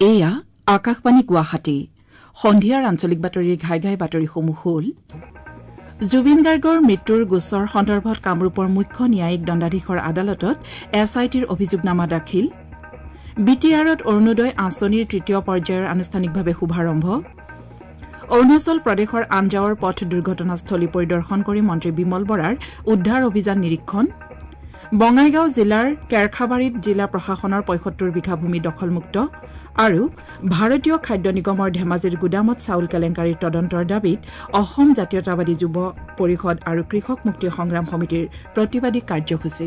এয়া আকাশবাণী গুৱাহাটী সন্ধিয়াৰ আঞ্চলিক বাতৰিৰ ঘাই ঘাই বাতৰিসমূহ হ'ল জুবিন গাৰ্গৰ মৃত্যুৰ গোচৰ সন্দৰ্ভত কামৰূপৰ মুখ্য ন্যায়িক দণ্ডাধীশৰ আদালতত এছআইটিৰ অভিযোগনামা দাখিল বি টি আৰত অৰুণোদয় আঁচনিৰ তৃতীয় পৰ্যায়ৰ আনুষ্ঠানিকভাৱে শুভাৰম্ভ অৰুণাচল প্ৰদেশৰ আনজাৱৰ পথ দুৰ্ঘটনাস্থলী পৰিদৰ্শন কৰি মন্ত্ৰী বিমল বৰাৰ উদ্ধাৰ অভিযান নিৰীক্ষণ বঙাইগাঁও জিলাৰ কেৰখাবাৰীত জিলা প্ৰশাসনৰ ৭৫ বিঘা ভূমি দখলমুক্ত আৰু ভাৰতীয় খাদ্য নিগমৰ ধেমাজিৰ গুদামত চাউল কেলেংকাৰীৰ তদন্তৰ দাবীত অসম জাতীয়তাবাদী যুৱ পৰিষদ আৰু কৃষক মুক্তি সংগ্ৰাম সমিতিৰ প্ৰতিবাদী কাৰ্যসূচী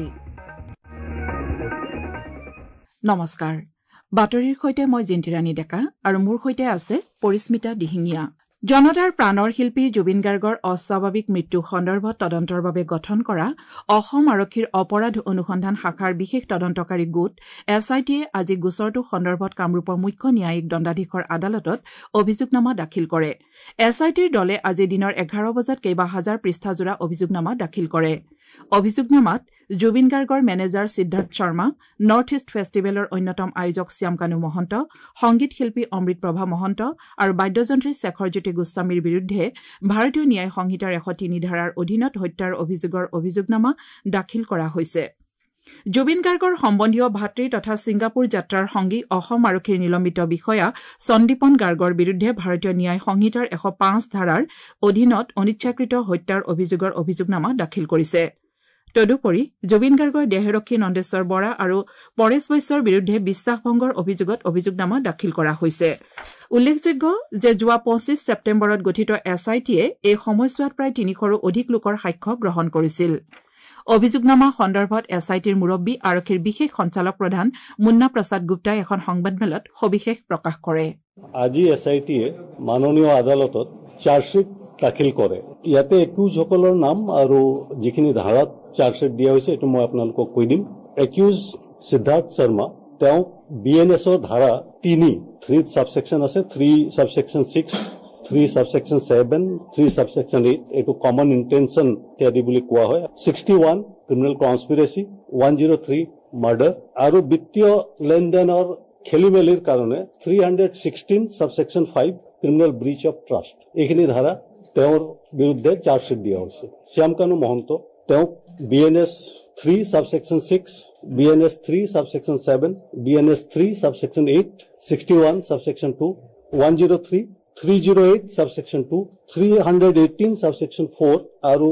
নমস্কাৰ বাতৰিৰ সৈতে মই জিন্তিৰাণী ডেকা আৰু মোৰ সৈতে আছে পৰিস্মিতা দিহিঙীয়া জনতাৰ প্ৰাণৰ শিল্পী জুবিন গাৰ্গৰ অস্বাভাৱিক মৃত্যু সন্দৰ্ভত তদন্তৰ বাবে গঠন কৰা অসম আৰক্ষীৰ অপৰাধ অনুসন্ধান শাখাৰ বিশেষ তদন্তকাৰী গোট এছআইটিয়ে আজি গোচৰটো সন্দৰ্ভত কামৰূপৰ মুখ্য ন্যায়িক দণ্ডাধীশৰ আদালতত অভিযোগনামা দাখিল কৰে এছআইটিৰ দলে আজি দিনৰ 11 বজাত কেইবা হাজাৰ পৃষ্ঠাজোৰা অভিযোগনামা দাখিল কৰে অভিযোগনামাত জুবিন গাৰ্গৰ manager Siddhartha Sharma north east ফেষ্টিভেলৰ অন্যতম আয়োজক শ্যামকানু মহন্ত সংগীত শিল্পী অমৃত প্ৰভা মহন্ত আৰু বাদ্যযন্ত্ৰী শেখৰজ্যোতি গোস্বামীৰ বিৰুদ্ধে ভাৰতীয় ন্যায় সংহিতাৰ 103 ধাৰাৰ অধীনত হত্যাৰ অভিযোগৰ অভিযোগনামা দাখিল কৰা হৈছে জুবিন গাৰ্গৰ সম্বন্ধীয় ভাতৃ তথা ছিংগাপুৰ যাত্ৰাৰ সংগী অসম আৰক্ষীৰ নিলম্বিত বিষয়া সন্দীপন গাৰ্গৰ বিৰুদ্ধে ভাৰতীয় ন্যায় সংহিতাৰ 105 ধাৰাৰ অধীনত অনিচ্ছাকৃত হত্যাৰ অভিযোগৰ অভিযোগনামা দাখিল কৰিছে তদুপৰি জুবিন গাৰ্গৰ দেহৰক্ষী নন্দেশ্বৰ বৰা আৰু পৰেশ বৈশ্যৰ বিৰুদ্ধে বিশ্বাসভংগৰ অভিযোগত অভিযোগনামা দাখিল কৰা হৈছে উল্লেখযোগ্য যে যোৱা 25 ছেপ্টেম্বৰত গঠিত এছআইটিয়ে এই সময়ছোৱাত প্ৰায় 300ৰো অধিক লোকৰ সাক্ষ্য গ্ৰহণ কৰিছিল অভিযোগনামা সন্দৰ্ভত এছআইটিৰ মুৰব্বী আৰক্ষীৰ বিশেষ সঞ্চালক প্ৰধান মুন্না প্ৰসাদ গুপ্তাই এখন সংবাদমেলত সবিশেষ প্ৰকাশ কৰে আজি এছআইটিয়ে মাননীয় আদালতত চাৰ্জশ্বিট দাখিল কৰে ইয়াতে একিউজসকলৰ নাম আৰু যিখিনি ধাৰাত চাৰ্জশ্বিট দিয়া হৈছে এইটো মই আপোনালোকক কৈ দিম একিউজ সিদ্ধাৰ্থ শৰ্মা তেওঁ বিএনএছৰ ধাৰা 3 সাবসেকশন আছে 3 সাবসেকশন 6 3 সাবসেকশন 7 3 সাবসেকশন 8 এইটো কমন ইন্টেনশন ইত্যাদি বুলি কোৱা হয় 61 ক্ৰিমিনেল কনস্পিৰেচি 103 মাৰ্ডাৰ আৰু বিত্তীয় লেনদেনৰ খেলিমেলিৰ কাৰণে 316 subsection 5 criminal breach of trust এইখিনি ধাৰা তেওঁৰ বিৰুদ্ধে চাৰ্জশ্বিট দিয়া হৈছে শ্যামকানু মহন্ত তেওঁক BNS 3 subsection 6 BNS 3 subsection 7 BNS 3 subsection 8 61 subsection 2 103 308 subsection 2 318 subsection 4 আৰু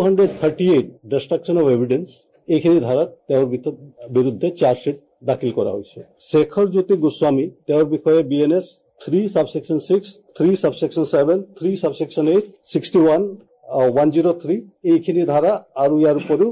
238 ডিস্ট্ৰাকশন অফ এভিডেন্স এইখিনি ধাৰাত তেওঁৰ বিৰুদ্ধে চাৰ্জশ্বিট দাখিল কৰা হৈছে শেখৰজ্যোতি গোস্বামী তেওঁৰ বিষয়ে বিএনএছ 3 সাবসেকশন 6 3 সাবসেকশন 7 3 সাবসেকশন 8 61 103 এইখিনি ধাৰা আৰু ইয়াৰ উপৰিও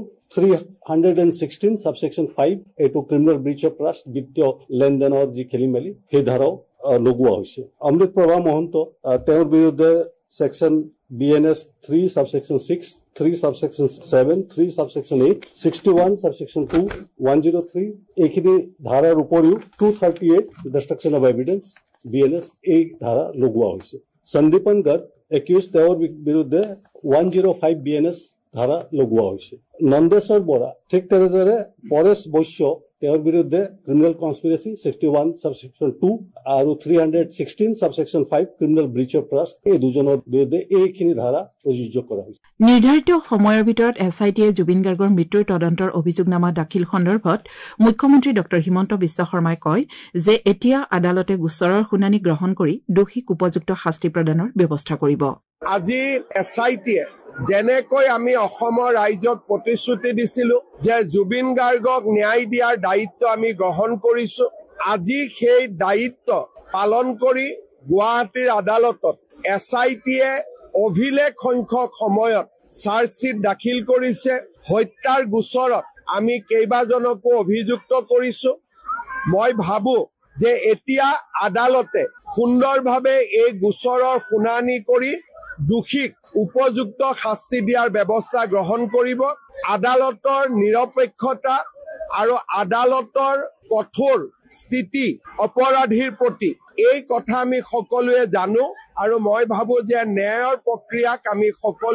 316 সাবসেকশন 5 এইটো ক্ৰিমিনেল ব্ৰিচ অফ ট্ৰাষ্ট বিত্তীয় লেনদেনৰ যি খেলিমেলি সেই ধাৰাও লগোৱা হৈছে অমৃত প্ৰভা মহন্ত তেওঁৰ বিৰুদ্ধে section BNS 3 subsection 6 3 subsection 7 3 subsection 8 61 subsection 2 103 এইখিনি ধাৰাৰ উপৰিও 238 ডিস্ট্ৰাকশন অফ এভিডেন্স বিএনএছ এই ধাৰা লগোৱা হৈছে সন্দীপন গাৰ্গ একিউজ তেওঁৰ বিৰুদ্ধে 105 বিএনএছ ধাৰা লগোৱা হৈছে নন্দেশ্বৰ বৰা ঠিক তেনেদৰে পৰেশ বৈশ্য তেওঁৰ বিৰুদ্ধে ক্ৰিমিনেল কনস্পিৰেচি 61 সাবসেকশন 2 আৰু 316 subsection 5 criminal breach of trust এই দুজনৰ বিৰুদ্ধে এইখিনি ধাৰা প্ৰযোজ্য কৰা হৈছে নিৰ্ধাৰিত সময়ৰ ভিতৰত এছআইটিয়ে জুবিন গাৰ্গৰ মৃত্যুৰ তদন্তৰ অভিযোগনামা দাখিল সন্দৰ্ভত মুখ্যমন্ত্ৰী ডঃ হিমন্ত বিশ্ব শৰ্মাই কয় যে এতিয়া আদালতে গোচৰৰ শুনানি গ্ৰহণ কৰি দোষীক উপযুক্ত শাস্তি প্ৰদানৰ ব্যৱস্থা কৰিব আজি এছআইটিয়ে যেনেকৈ আমি অসমৰ ৰাইজক প্ৰতিশ্ৰুতি দিছিলো যে জুবিন গাৰ্গক ন্যায় দিয়াৰ দায়িত্ব আমি গ্ৰহণ কৰিছো আজি সেই দায়িত্ব পালন কৰি গুৱাহাটীৰ আদালতত এছআইটিয়ে অভিলেখ সংখ্যক সময়ত চাৰ্জশ্বিট দাখিল কৰিছে হত্যাৰ গোচৰত আমি কেইবাজনকো অভিযুক্ত কৰিছো মই ভাবো যে এতিয়া আদালতে সুন্দৰভাৱে এই গোচৰৰ শুনানি কৰি দোষীক উপযুক্ত শাস্তি দিয়াৰ ব্যৱস্থা গ্ৰহণ কৰিব আদালতৰ নিৰপেক্ষতা আৰু আদালতৰ কঠোৰ স্থিতি অপৰাধীৰ প্ৰতি এই কথা আমি সকলোৱে জানো আৰু মই ভাবো যে ন্যায়ৰ প্ৰক্ৰিয়াক আমি সকলোৱে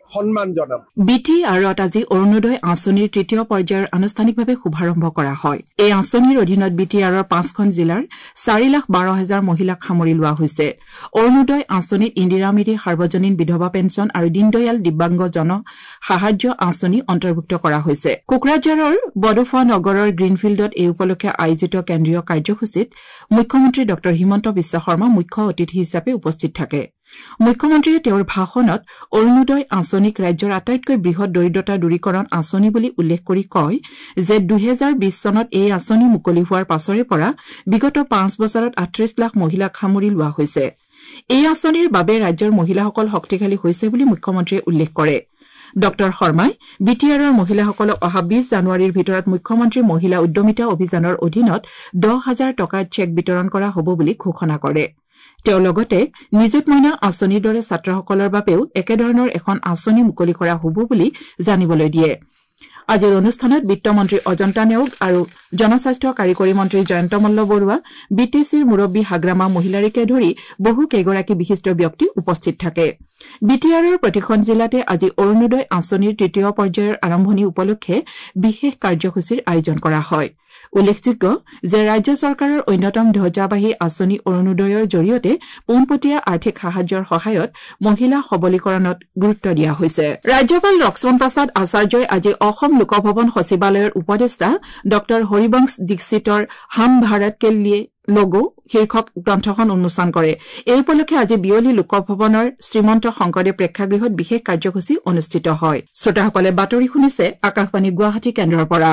সন্মান জনাম। BTRত আজি অৰুণোদয় আঁচনিৰ তৃতীয় পৰ্যায়ৰ আনুষ্ঠানিকভাৱে শুভাৰম্ভ কৰা হয়। এই আঁচনিৰ অধীনত BTRৰ 5খন জিলাৰ 4,12,000 মহিলাক সামৰি লোৱা হৈছে। অৰুণোদয় আঁচনিত ইন্দিৰা মিৰি সাৰ্বজনীন বিধৱা পেঞ্চন আৰু দীনদয়াল দিব্যাংগ জন সাহায্য আঁচনি অন্তৰ্ভুক্ত কৰা হৈছে। কোকৰাঝাৰৰ বডোফা নগৰৰ গ্ৰীণফিল্ডত এই উপলক্ষে আয়োজিত কেন্দ্ৰীয় কাৰ্যসূচীত মুখ্যমন্ত্ৰী ড হিমন্ত বিশ্ব শৰ্মা মুখ্য অতিথি হিচাপে উপস্থিত থাকে। মুখ্যমন্ত্ৰীয়ে তেওঁৰ ভাষণত অৰুণোদয় আঁচনিক ৰাজ্যৰ আটাইতকৈ বৃহৎ দৰিদ্ৰতা দূৰীকৰণ আঁচনি বুলি উল্লেখ কৰি কয় যে 2020 চনত এই আঁচনি মুকলি হোৱাৰ পাছৰে পৰা বিগত 5 বছৰত 38 লাখ মহিলাক সামৰি লোৱা হৈছে। এই আঁচনিৰ বাবে ৰাজ্যৰ মহিলাসকল শক্তিশালী হৈছে বুলি মুখ্যমন্ত্ৰীয়ে উল্লেখ কৰে। ড শৰ্মাই BTRৰ মহিলাসকলক অহা 20 জানুৱাৰীৰ ভিতৰত মুখ্যমন্ত্ৰী মহিলা উদ্যমিতা অভিযানৰ অধীনত 10,000 টকাৰ চেক বিতৰণ কৰা হ'ব বুলি ঘোষণা কৰে। তেওঁ লগতে নিযুত মইনা আঁচনিৰ দৰে ছাত্ৰসকলৰ বাবেও একেধৰণৰ এখন আঁচনি মুকলি কৰা হ'ব বুলি জানিবলৈ দিয়ে। আজিৰ অনুষ্ঠানত বিত্তমন্ত্ৰী অজন্তা নেওগ আৰু জনস্বাস্থ্য কাৰিকৰী মন্ত্ৰী জয়ন্ত মল্ল বৰুৱা, BTCৰ মুৰব্বী হাগ্ৰামা মহিলাৰীকে ধৰি বহু কেইগৰাকী বিশিষ্ট ব্যক্তি উপস্থিত থাকে। BTRৰ প্ৰতিখন জিলাতে আজি অৰুণোদয় আঁচনিৰ তৃতীয় পৰ্যায়ৰ আৰম্ভণি উপলক্ষে বিশেষ কাৰ্যসূচীৰ আয়োজন কৰা হয়। উল্লেখযোগ্য যে ৰাজ্য চৰকাৰৰ অন্যতম ধ্বজাবাহী আঁচনি অৰুণোদয়ৰ জৰিয়তে পোনপটীয়া আৰ্থিক সাহায্যৰ সহায়ত মহিলা সবলীকৰণত গুৰুত্ব দিয়া হৈছে। ৰাজ্যপাল লক্ষ্মণ প্ৰসাদ আচাৰ্যই আজি অসম লোকভৱন সচিবালয়ৰ উপদেষ্টা ড হৰিবংশ দীক্ষিতৰ হাম ভাৰত কে লিয়ে লগো শীৰ্ষক গ্ৰন্থখন উন্মোচন কৰে। এই উপলক্ষে আজি বিয়লি লোকভৱনৰ শ্ৰীমন্ত শংকৰদেৱ প্ৰেক্ষাগৃহত বিশেষ কাৰ্যসূচী অনুষ্ঠিত হয়। শ্ৰোতাসকলে বাতৰি শুনিছে আকাশবাণী গুৱাহাটী কেন্দ্ৰৰ পৰা।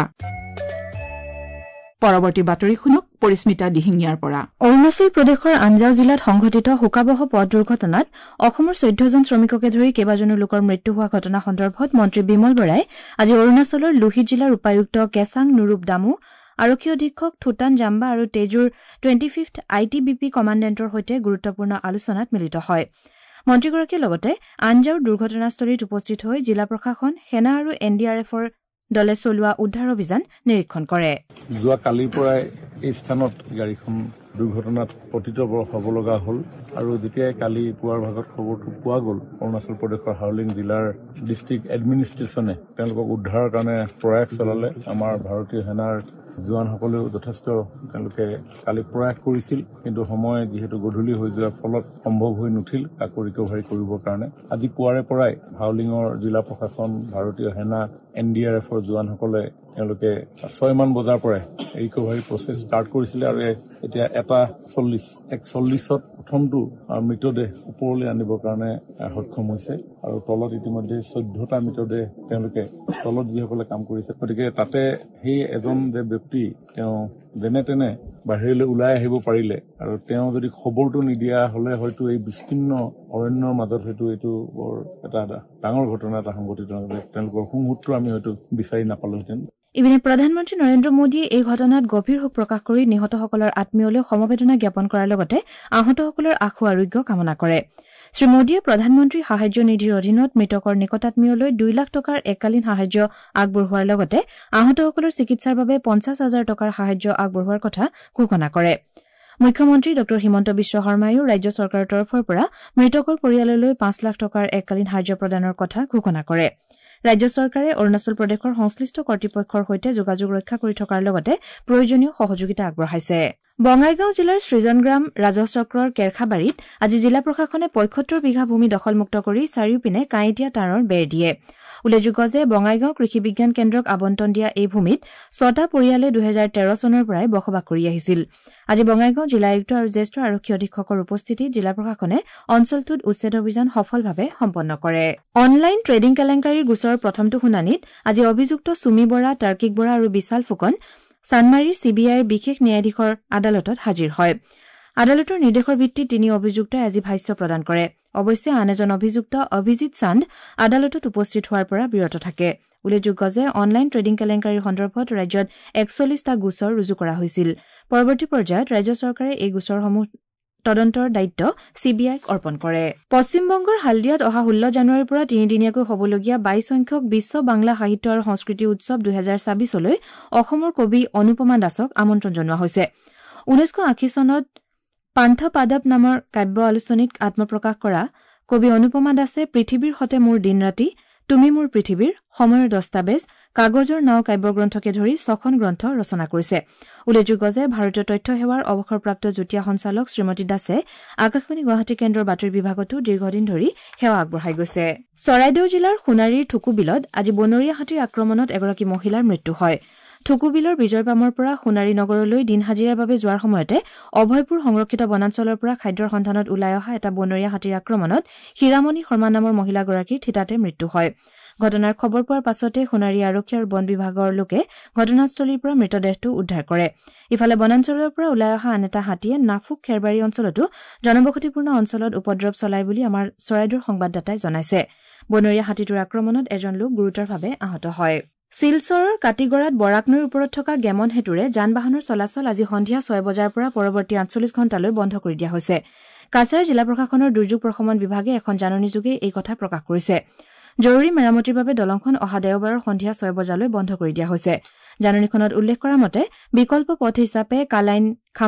পৰৱৰ্তী বাতৰি শুনক পৰিস্মিতা দিহিঙীয়াৰ পৰা। অৰুণাচল প্ৰদেশৰ আঞ্জাও জিলাত সংঘটিত শোকাবহ পথ দুৰ্ঘটনাত অসমৰ 14জন শ্ৰমিককে ধৰি কেইবাজনো লোকৰ মৃত্যু হোৱা ঘটনা সন্দৰ্ভত মন্ত্ৰী বিমল বৰাই আজি অৰুণাচলৰ লোহিত জিলাৰ উপায়ুক্ত কেচাং নুৰুপ দামু, আৰক্ষী অধীক্ষক থুটান জাম্বা আৰু তেজুৰ 25th ITBP কমাণ্ডেণ্টৰ সৈতে গুৰুত্বপূৰ্ণ আলোচনাত মিলিত হয়। মন্ত্ৰীগৰাকীয়ে লগতে আঞ্জাওৰ দুৰ্ঘটনাস্থলীত উপস্থিত হৈ জিলা প্ৰশাসন, সেনা আৰু NDRFৰ দলে চলোৱা উদ্ধাৰ অভিযান নিৰীক্ষণ কৰে। যোৱা কালিৰ পৰাই এই স্থানত গাড়ীখন দুৰ্ঘটনাত পতিত হ'ব লগা হ'ল আৰু যেতিয়াই কালি পুৱাৰ ভাগত খবৰটো পোৱা গ'ল, অৰুণাচল প্ৰদেশৰ হাউলিং জিলাৰ ডিষ্ট্ৰিক্ট এডমিনিষ্ট্ৰেশ্যনে তেওঁলোকক উদ্ধাৰৰ কাৰণে প্ৰয়াস চলালে। আমাৰ ভাৰতীয় সেনাৰ জোৱানসকলেও যথেষ্ট তেওঁলোকে কালি প্ৰয়াস কৰিছিল, কিন্তু সময় যিহেতু গধূলি হৈ যোৱাৰ ফলত সম্ভৱ হৈ নুঠিল আকৌ ৰিকভাৰী কৰিবৰ কাৰণে। আজি পুৱাৰে পৰাই হাউলিঙৰ জিলা প্ৰশাসন, ভাৰতীয় সেনা, NDRFৰ জোৱানসকলে তেওঁলোকে 6 মান বজাৰ পৰাই ৰিকভাৰী প্ৰচেছ ষ্টাৰ্ট কৰিছিলে আৰু এতিয়া 1:40ত প্ৰথমটো মৃতদেহ ওপৰলৈ আনিবৰ কাৰণে সক্ষম হৈছে আৰু তলত ইতিমধ্যে 14টা মৃতদেহ তেওঁলোকে তলত যিসকলে কাম কৰিছে। গতিকে তাতে সেই এজন যে ব্যক্তি তেওঁ যেনে তেনে বাহিৰলৈ ওলাই আহিব পাৰিলে আৰু তেওঁ যদি খবৰটো নিদিয়া হলে হয়তো এই বিস্তীৰ্ণ অৰণ্যৰ মাজত হয়তো এইটো বৰ এটা ডাঙৰ ঘটনা এটা সংঘটিত হয়। তেওঁলোকৰ সুমূৰ্ত আমি হয়তো বিচাৰি নাপালোহেঁতেন। ইপিনে প্ৰধানমন্ত্ৰী নৰেন্দ্ৰ মোদীয়ে এই ঘটনাত গভীৰ শোক প্ৰকাশ কৰি নিহতসকলৰ আত্মীয়লৈ সমবেদনা জ্ঞাপন কৰাৰ লগতে আহতসকলৰ আশু আৰোগ্য কামনা কৰে। শ্ৰীমোদীয়ে প্ৰধানমন্ত্ৰী সাহায্য নিধিৰ অধীনত মৃতকৰ নিকটাত্মীয়লৈ 2 লাখ টকাৰ এককালীন সাহায্য আগবঢ়োৱাৰ লগতে আহতসকলৰ চিকিৎসাৰ বাবে 50,000 টকাৰ সাহায্য আগবঢ়োৱাৰ কথা ঘোষণা কৰে। মুখ্যমন্ত্ৰী ড হিমন্ত বিশ্ব শৰ্মায়ো ৰাজ্য চৰকাৰৰ তৰফৰ পৰা মৃতকৰ পৰিয়াললৈ 5 লাখ টকাৰ এককালীন সাহায্য প্ৰদানৰ কথা ঘোষণা কৰে। ৰাজ্য চৰকাৰে অৰুণাচল প্ৰদেশৰ সংশ্লিষ্ট কৰ্তৃপক্ষৰ সৈতে যোগাযোগ ৰক্ষা কৰি থকাৰ লগতে প্ৰয়োজনীয় সহযোগিতা আগবঢ়াইছে। বঙাইগাঁও জিলাৰ সৃজনগ্ৰাম ৰাজহচক্ৰৰ কেৰখাবাৰীত আজি জিলা প্ৰশাসনে 75 বিঘা ভূমি দখলমুক্ত কৰি চাৰিওপিনে কাঁইটীয়া তাঁৰৰ বেৰ দিয়ে। উল্লেখযোগ্য যে বঙাইগাঁও কৃষি বিজ্ঞান কেন্দ্ৰক আবণ্টন দিয়া এই ভূমিত 6টা পৰিয়ালে 2013 চনৰ পৰাই বসবাস কৰি আহিছিল। আজি বঙাইগাঁও জিলা আয়ুক্ত আৰু জ্যেষ্ঠ আৰক্ষী অধীক্ষকৰ উপস্থিতিত জিলা প্ৰশাসনে অঞ্চলটোত উচ্ছেদ অভিযান সফলভাৱে সম্পন্ন কৰে। অনলাইন ট্ৰেডিং কেলেংকাৰীৰ গোচৰৰ প্ৰথমটো শুনানিত আজি অভিযুক্ত সুমি বৰা, তাৰ্কিক বৰা আৰু বিশাল ফুকন চানমাৰীৰ CBIৰ বিশেষ ন্যায়াধীশৰ আদালতত হাজিৰ হয়। আদালতৰ নিৰ্দেশৰ ভিত্তিত 3 অভিযুক্তই আজি ভাষ্য প্ৰদান কৰে। অৱশ্যে আন এজন অভিযুক্ত অভিজিৎ চান্দ আদালতত উপস্থিত হোৱাৰ পৰা বিৰত থাকে। উল্লেখযোগ্য যে অনলাইন ট্ৰেডিং কেলেংকাৰীৰ সন্দৰ্ভত ৰাজ্যত 41টা গোচৰ ৰুজু কৰা হৈছিল। পৰৱৰ্তী পৰ্যায়ত ৰাজ্য চৰকাৰে এই গোচৰসমূহ তদন্তৰ দায়িত্ব CBIক অৰ্পণ কৰে। পশ্চিমবংগৰ হালদিয়াত অহা 16 জানুৱাৰীৰ পৰা 3দিনীয়াকৈ হ'বলগীয়া 22 সংখ্যক বিশ্ব বাংলা সাহিত্য আৰু সংস্কৃতি উৎসৱ 2026লৈ অসমৰ কবি অনুপমা দাসক আমন্ত্ৰণ জনোৱা হৈছে। 1980 চনত পান্থ পাদাব নামৰ কাব্য আলোচনীত আত্মপ্ৰকাশ কৰা কবি অনুপমা দাসে পৃথিৱীৰ সতে মোৰ দিন ৰাতি, তুমি মোৰ পৃথিৱীৰ, সময়ৰ দস্তাবেজ, কাগজৰ নাও কাব্যগ্ৰন্থকে ধৰি 6খন গ্ৰন্থ ৰচনা কৰিছে। উল্লেখযোগ্য যে ভাৰতীয় তথ্য সেৱাৰ অৱসৰপ্ৰাপ্ত যুটীয়া সঞ্চালক শ্ৰীমতী দাসে আকাশবাণী গুৱাহাটী কেন্দ্ৰৰ বাতৰি বিভাগতো দীৰ্ঘদিন ধৰি সেৱা আগবঢ়াই গৈছে। চৰাইদেউ জিলাৰ সোণাৰীৰ থুকুবিলত আজি বনৰীয়া হাতীৰ আক্ৰমণত এগৰাকী মহিলাৰ মৃত্যু হয়। থুকুবিলৰ বিজয়পামৰ পৰা সোণাৰী নগৰলৈ দিন হাজিৰাৰ বাবে যোৱাৰ সময়তে অভয়পুৰ সংৰক্ষিত বনাঞ্চলৰ পৰা খাদ্যৰ সন্ধানত ওলাই অহা এটা বনৰীয়া হাতীৰ আক্ৰমণত হীৰামণি শৰ্মা নামৰ মহিলাগৰাকীৰ থিতাতে মৃত্যু হয়। ঘটনাৰ খবৰ পোৱাৰ পাছতে সোণাৰী আৰক্ষী আৰু বন বিভাগৰ লোকে ঘটনাস্থলীৰ পৰা মৃতদেহটো উদ্ধাৰ কৰে। ইফালে বনাঞ্চলৰ পৰা ওলাই অহা আন এটা হাতীয়ে নাফুক খেৰবাৰী অঞ্চলতো জনবসতিপূৰ্ণ অঞ্চলত উপদ্ৰৱ চলায় বুলি আমাৰ চৰাইদেউৰ সংবাদদাতাই জনাইছে। বনৰীয়া হাতীটোৰ আক্ৰমণত এজন লোক গুৰুতৰভাৱে আহত হয়। শিলচৰৰ কাটিগড়াত বৰাক নৈৰ ওপৰত থকা গেমন সেতুৰে যান বাহনৰ চলাচল আজি সন্ধিয়া 6 বজাৰ পৰা পৰৱৰ্তী 48 ঘণ্টালৈ বন্ধ কৰি দিয়া হৈছে। কাছাৰ জিলা প্ৰশাসনৰ দুৰ্যোগ প্ৰশমন বিভাগে এখন জাননীযোগে এই কথা প্ৰকাশ কৰিছে। জৰুৰী মেৰামতিৰ বাবে দলংখন অহা দেওবাৰৰ সন্ধিয়া 6 বজালৈ বন্ধ কৰি দিয়া হৈছে। জাননীখনত উল্লেখ কৰা মতে বিকল্প পথ হিচাপে কালাইন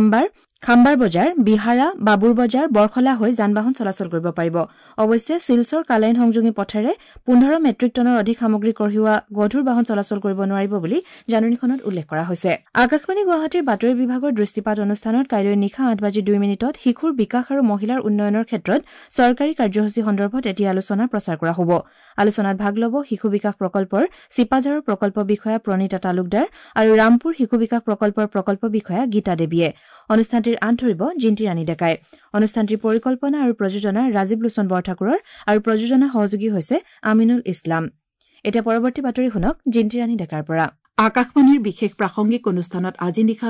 খাম্বাৰ বজাৰ, বিহাৰা, বাবুৰ বজাৰ, বৰখলা হৈ যান বাহন চলাচল কৰিব পাৰিব। অৱশ্যে শিলচৰ কালাইন সংযোগী পথেৰে 15 মেট্ৰিক টনৰ অধিক সামগ্ৰী কঢ়িওৱা গধুৰ বাহন চলাচল কৰিব নোৱাৰিব বুলি জাননীখনত উল্লেখ কৰা হৈছে। আকাশবাণী গুৱাহাটীৰ বাতৰি বিভাগৰ দৃষ্টিপাত অনুষ্ঠানত কাইলৈ নিশা 8:02 শিশুৰ বিকাশ আৰু মহিলাৰ উন্নয়নৰ ক্ষেত্ৰত চৰকাৰী কাৰ্যসূচী সন্দৰ্ভত এটি আলোচনা প্ৰচাৰ কৰা হ'ব। আলোচনাত ভাগ ল'ব শিশু বিকাশ প্ৰকল্পৰ চিপাঝাৰৰ প্ৰকল্প বিষয়া প্ৰণীতা তালুকদাৰ আৰু ৰামপুৰ শিশু বিকাশ প্ৰকল্পৰ প্ৰকল্প বিষয়া গীতা দেৱীয়ে। অনুষ্ঠানটিৰ আঁত ধৰিব জিন্তি ৰাণী ডেকাই। অনুষ্ঠানটিৰ পৰিকল্পনা আৰু প্ৰযোজনা ৰাজীৱ লোচন বৰঠাকুৰৰ আৰু প্ৰযোজনা সহযোগী হৈছে আমিনুল ইছলাম। এতিয়া পৰৱৰ্তী বাতৰি শুনক জিন্তি ৰাণী ডেকাৰ পৰা। আকাশবাণীৰ বিশেষ প্ৰাসংগিক অনুষ্ঠানত আজি নিশা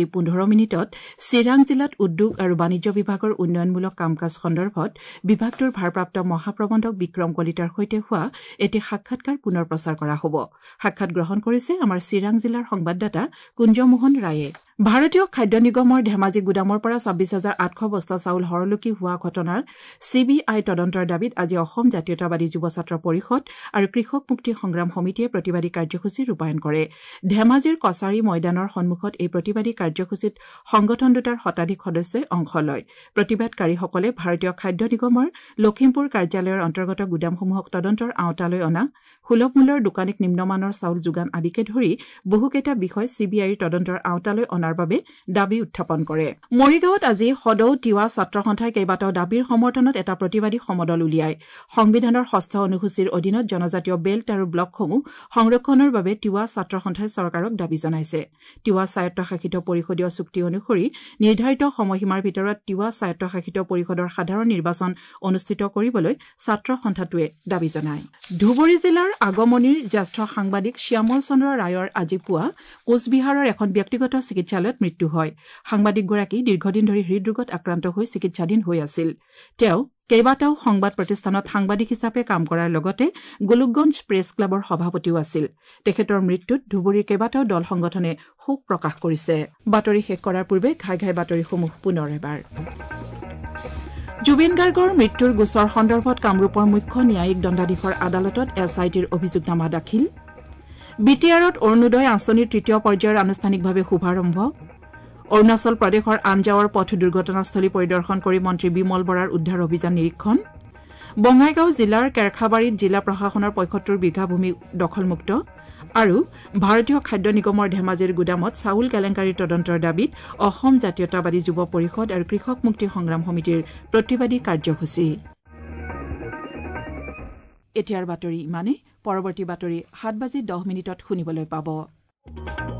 9:15 চিৰাং জিলাত উদ্যোগ আৰু বাণিজ্য বিভাগৰ উন্নয়নমূলক কাম কাজ সন্দৰ্ভত বিভাগটোৰ ভাৰপ্ৰাপ্ত মহাপ্ৰবন্ধক বিক্ৰম কলিতাৰ সৈতে হোৱা এটি সাক্ষাৎকাৰ পুনৰ প্ৰচাৰ কৰা হ'ব। সাক্ষাৎ গ্ৰহণ কৰিছে আমাৰ চিৰাং জিলাৰ সংবাদদাতা কুঞ্জমোহন ৰায়ে। ভাৰতীয় খাদ্য নিগমৰ ধেমাজি গুদামৰ পৰা 26,800 বস্তা চাউল হৰলুকি হোৱা ঘটনাৰ CBI তদন্তৰ দাবীত আজি অসম জাতীয়তাবাদী যুৱ ছাত্ৰ পৰিষদ আৰু কৃষক মুক্তি সংগ্ৰাম সমিতিয়ে প্ৰতিবাদী কাৰ্যসূচী ৰূপায়ণ কৰে। ধেমাজিৰ কছাৰী ময়দানৰ সন্মুখত এই প্ৰতিবাদী কাৰ্যসূচীত সংগঠন দুটাৰ শতাধিক সদস্যই অংশ লয়। প্ৰতিবাদকাৰীসকলে ভাৰতীয় খাদ্য নিগমৰ লখিমপুৰ কাৰ্যালয়ৰ অন্তৰ্গত গুদামসমূহক তদন্তৰ আওতালৈ অনা, সুলভ মূল্যৰ দোকানীক নিম্নমানৰ চাউল যোগান আদিকে ধৰি বহুকেইটা বিষয় CBIৰ তদন্তৰ আওতালৈ অনাৰ বাবে দাবী উত্থাপন কৰে। মৰিগাঁৱত আজি সদৌ তিৱা ছাত্ৰ সন্থাই কেইবাটাও দাবীৰ সমৰ্থনত এটা প্ৰতিবাদী সমদল উলিয়ায়। সংবিধানৰ 6ষ্ঠ অনুসূচীৰ অধীনত জনজাতীয় বেল্ট আৰু ব্লকসমূহ সংৰক্ষণৰ বাবে তিৱা ছাত্ৰ সন্থাই চৰকাৰক দাবী জনাইছে। তিৱা স্বায়ত্তশাসিত পৰিষদীয় চুক্তি অনুসৰি নিৰ্ধাৰিত সময়সীমাৰ ভিতৰত তিৱা স্বায়ত্তশাসিত পৰিষদৰ সাধাৰণ নিৰ্বাচন অনুষ্ঠিত কৰিবলৈ ছাত্ৰ সন্থাটোৱে দাবী জনায়। ধুবুৰী জিলাৰ আগমনিৰ জ্যেষ্ঠ সাংবাদিক শ্যামল চন্দ্ৰ ৰায়ৰ আজি পুৱা কোচবিহাৰৰ এখন ব্যক্তিগত চিকিৎসালয়ত মৃত্যু হয়। সাংবাদিকগৰাকী দীৰ্ঘদিন ধৰি হৃদৰোগত আক্ৰান্ত হৈ চিকিৎসাধীন হৈ আছিল। তেওঁ কেইবাটাও সংবাদ প্ৰতিষ্ঠানত সাংবাদিক হিচাপে কাম কৰাৰ লগতে গোলোকগঞ্জ প্ৰেছ ক্লাবৰ সভাপতিও আছিল। তেখেতৰ মৃত্যুত ধুবুৰীৰ কেইবাটাও দল সংগঠনে শোক প্ৰকাশ কৰিছে। বাতৰি শেষ কৰাৰ পূৰ্বে ঘাই ঘাই বাতৰিসমূহ পুনৰ এবাৰ। জুবিন গাৰ্গৰ মৃত্যুৰ গোচৰ সন্দৰ্ভত কামৰূপৰ মুখ্য ন্যায়িক দণ্ডাধীশৰ আদালতত SITৰ অভিযোগনামা দাখিল। BTRত অৰুণোদয় আঁচনিৰ 3য় পৰ্যায়ৰ আনুষ্ঠানিকভাৱে শুভাৰম্ভ। অৰুণাচল প্ৰদেশৰ আনজাৱৰ পথ দুৰ্ঘটনাস্থলী পৰিদৰ্শন কৰি মন্ত্ৰী বিমল বৰাৰ উদ্ধাৰ অভিযান নিৰীক্ষণ। বঙাইগাঁও জিলাৰ কেৰখাবাৰীত জিলা প্ৰশাসনৰ 75 বিঘা ভূমি দখলমুক্ত আৰু ভাৰতীয় খাদ্য নিগমৰ ধেমাজিৰ গুদামত চাউল কেলেংকাৰীৰ তদন্তৰ দাবীত অসম জাতীয়তাবাদী যুৱ পৰিষদ আৰু কৃষক মুক্তি সংগ্ৰাম সমিতিৰ প্ৰতিবাদী কাৰ্যসূচী। এতিয়াৰ বাতৰি ইমানেই। পৰৱৰ্তী বাতৰি 7:10 শুনিবলৈ পাব।